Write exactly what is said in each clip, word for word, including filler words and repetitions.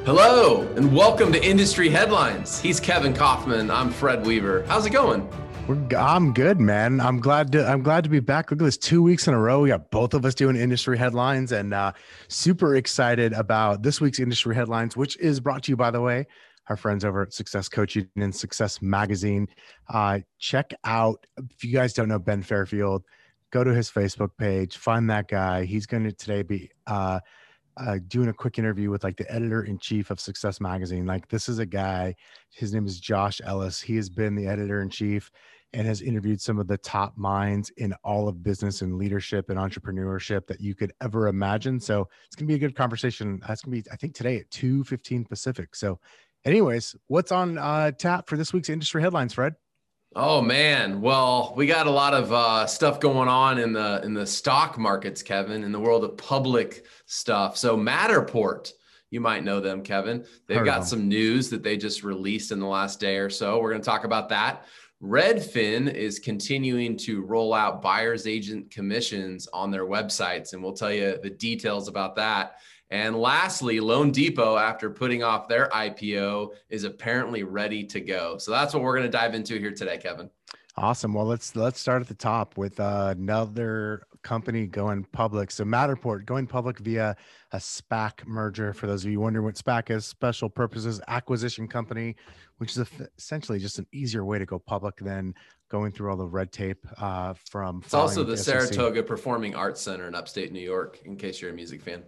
Hello, and welcome to Industry Headlines. He's Kevin Kaufman. I'm Fred Weaver. How's it going? We're, I'm good, man. I'm glad to I'm glad to be back. Look at this, two weeks in a row. We got both of us doing industry headlines, and uh, super excited about this week's industry headlines, which is brought to you, by the way, our friends over at Success Coaching and Success Magazine. Uh, check out, if you guys don't know Ben Fairfield, go to his Facebook page, find that guy. He's going to today be uh, uh, doing a quick interview with like the editor in chief of Success Magazine. Like, this is a guy, his name is Josh Ellis. He has been the editor in chief and has interviewed some of the top minds in all of business and leadership and entrepreneurship that you could ever imagine. So it's going to be a good conversation. That's going to be, I think, today at two fifteen Pacific. So anyways, what's on uh, tap for this week's industry headlines, Fred? Oh man, well, we got a lot of uh, stuff going on in the in the stock markets, Kevin, in the world of public stuff. So Matterport, you might know them, Kevin. They've Heard got of some news that they just released in the last day or so. We're going to talk about that. Redfin is continuing to roll out buyer's agent commissions on their websites, and we'll tell you the details about that. And lastly, Loan Depot, after putting off their I P O, is apparently ready to go. So that's what we're going to dive into here today, Kevin. Awesome. Well, let's let's start at the top with uh, another company going public. So Matterport going public via a SPAC merger. For those of you wondering what SPAC is, Special Purposes Acquisition Company, which is essentially just an easier way to go public than going through all the red tape uh, from. It's also the S E C. Saratoga Performing Arts Center in upstate New York, in case you're a music fan.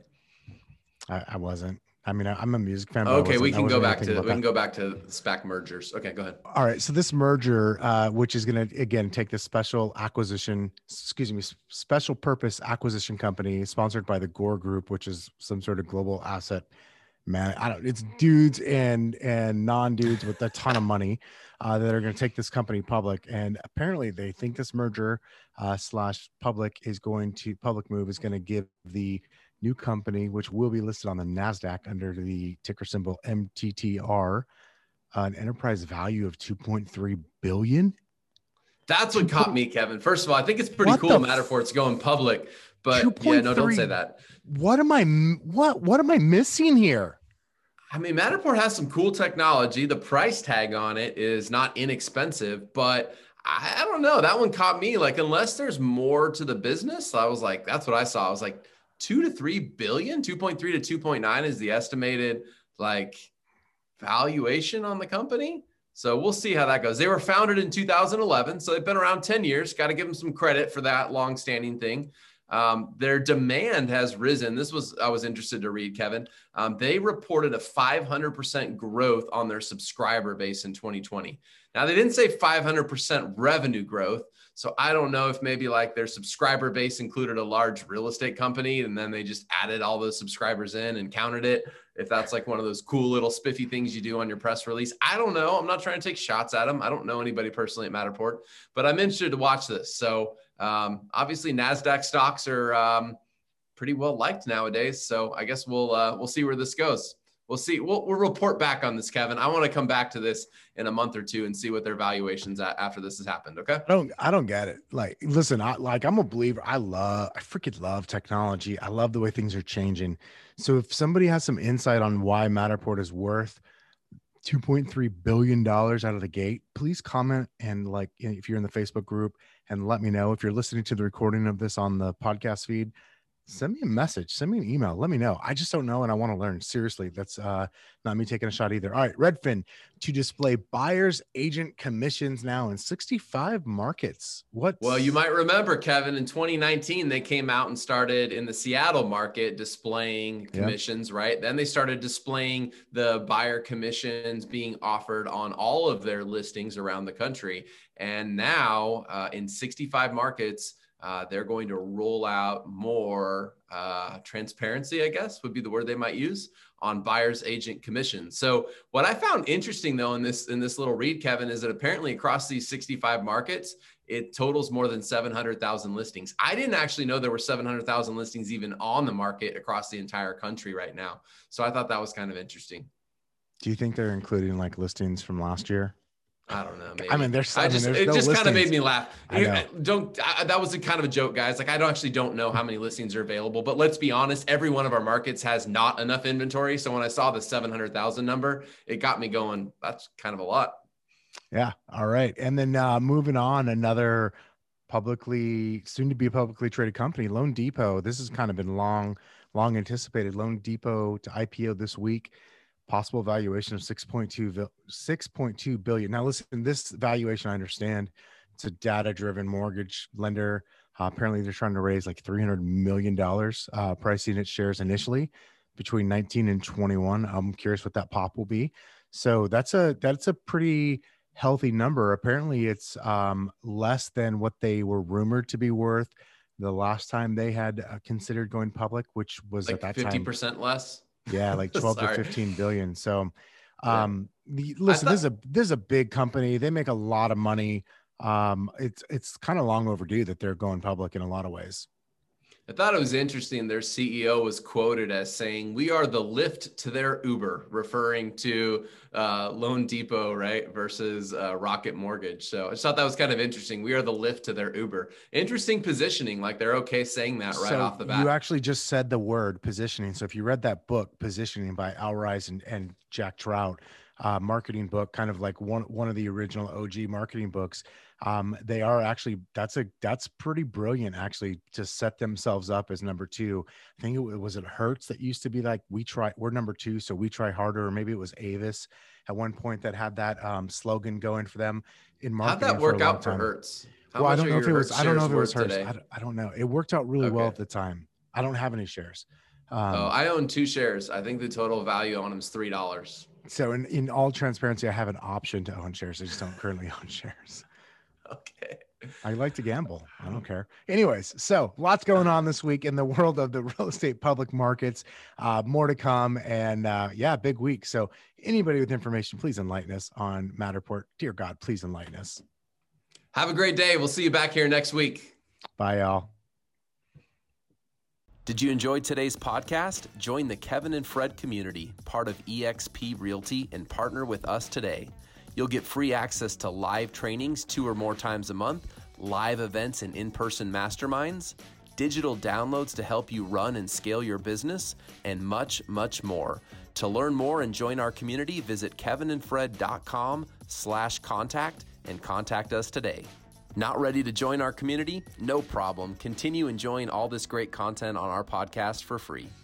I, I wasn't. I mean, I, I'm a music fan. Okay, we can go back to we can go back to SPAC mergers. Okay, go ahead. All right. So this merger, uh, which is going to again take this special acquisition, excuse me, special purpose acquisition company sponsored by the Gore Group, which is some sort of global asset man. I don't. It's dudes and and non dudes with a ton of money uh, that are going to take this company public. And apparently, they think this merger uh, slash public is going to public move is going to give the new company, which will be listed on the NASDAQ under the ticker symbol M T T R, uh, an enterprise value of two point three billion dollars. That's what caught me, Kevin. First of all, I think it's pretty what cool Matterport's going public, but yeah, no, don't say that. What am I, what, what am I missing here? I mean, Matterport has some cool technology. The price tag on it is not inexpensive, but I, I don't know. That one caught me. Like, unless there's more to the business, I was like, that's what I saw. I was like, two to three billion, two point three to two point nine is the estimated like valuation on the company. So we'll see how that goes. They were founded in two thousand eleven, so they've been around ten years. Got to give them some credit for that long-standing thing. Um, their demand has risen. This was, I was interested to read, Kevin. Um, they reported a five hundred percent growth on their subscriber base in twenty twenty. Now, they didn't say five hundred percent revenue growth. So I don't know if maybe like their subscriber base included a large real estate company and then they just added all those subscribers in and counted it. If that's like one of those cool little spiffy things you do on your press release, I don't know. I'm not trying to take shots at them. I don't know anybody personally at Matterport, but I'm interested to watch this. So um, obviously NASDAQ stocks are um, pretty well liked nowadays. So I guess we'll, uh, we'll see where this goes. We'll see. We'll, we'll report back on this, Kevin. I want to come back to this in a month or two and see what their valuations at after this has happened. Okay. I don't, I don't get it. Like, listen, I like, I'm a believer. I love, I freaking love technology. I love the way things are changing. So if somebody has some insight on why Matterport is worth two point three billion dollars out of the gate, please comment. And like, if you're in the Facebook group, and let me know. If you're listening to the recording of this on the podcast feed, send me a message, send me an email. Let me know. I just don't know. And I want to learn. Seriously. That's uh, not me taking a shot either. All right. Redfin to display buyer's agent commissions now in sixty-five markets. What? Well, you might remember, Kevin, in twenty nineteen, they came out and started in the Seattle market displaying commissions, yep. right? Then they started displaying the buyer commissions being offered on all of their listings around the country. And now uh, in sixty-five markets, Uh, they're going to roll out more uh, transparency, I guess would be the word they might use, on buyer's agent commissions. So what I found interesting though in this in this little read, Kevin, is that apparently across these sixty-five markets, it totals more than seven hundred thousand listings. I didn't actually know there were seven hundred thousand listings even on the market across the entire country right now. So I thought that was kind of interesting. Do you think they're including like listings from last year? I don't know. Maybe. I mean, there's, I I mean, just, there's it no just kind of listings. made me laugh. I know. Don't, I, that was a kind of a joke, guys. Like, I don't actually don't know how many listings are available, but let's be honest. Every one of our markets has not enough inventory. So when I saw the seven hundred thousand number, it got me going. That's kind of a lot. Yeah. All right. And then uh, moving on, another publicly, soon to be publicly traded company, Loan Depot. This has kind of been long, long anticipated. Loan Depot to I P O this week. Possible valuation of six point two billion. Now, listen, this valuation, I understand it's a data-driven mortgage lender. Uh, apparently, they're trying to raise like three hundred million dollars, uh, pricing its shares initially between nineteen and twenty-one. I'm curious what that pop will be. So that's a that's a pretty healthy number. Apparently, it's um, less than what they were rumored to be worth the last time they had uh, considered going public, which was like at that fifty time percent less. Yeah, like twelve to fifteen billion. So, um, yeah. the, listen, thought, this is a this is a big company. They make a lot of money. Um, it's it's kind of long overdue that they're going public in a lot of ways. I thought it was interesting. Their C E O was quoted as saying, "We are the Lyft to their Uber," referring to uh, Loan Depot, right, versus uh, Rocket Mortgage. So I just thought that was kind of interesting. We are the Lyft to their Uber. Interesting positioning. Like they're okay saying that right so off the bat. You actually just said the word positioning. So if you read that book, Positioning by Al Ries and, and Jack Trout, uh, marketing book, kind of like one one of the original O G marketing books. Um, they are actually, that's a, that's pretty brilliant actually to set themselves up as number two. I think it was it Hertz that used to be like, we try, we're number two, so we try harder. Or maybe it was Avis at one point that had that um, slogan going for them in marketing. How'd that work for out time. for Hertz? How well, I much don't know if it was, I don't know if it was Hertz. I don't, I don't know. It worked out really okay. well at the time. I don't have any shares. Um, oh, I own two shares. I think the total value on them is three dollars. So in, in all transparency, I have an option to own shares. I just don't currently own shares. Okay. I like to gamble. I don't care. Anyways, so lots going on this week in the world of the real estate public markets. Uh, more to come. And uh, yeah, big week. So anybody with information, please enlighten us on Matterport. Dear God, please enlighten us. Have a great day. We'll see you back here next week. Bye, y'all. Did you enjoy today's podcast? Join the Kevin and Fred community, part of E X P Realty, and partner with us today. You'll get free access to live trainings two or more times a month, live events and in-person masterminds, digital downloads to help you run and scale your business, and much, much more. To learn more and join our community, visit kevinandfred.com slash contact and contact us today. Not ready to join our community? No problem. Continue enjoying all this great content on our podcast for free.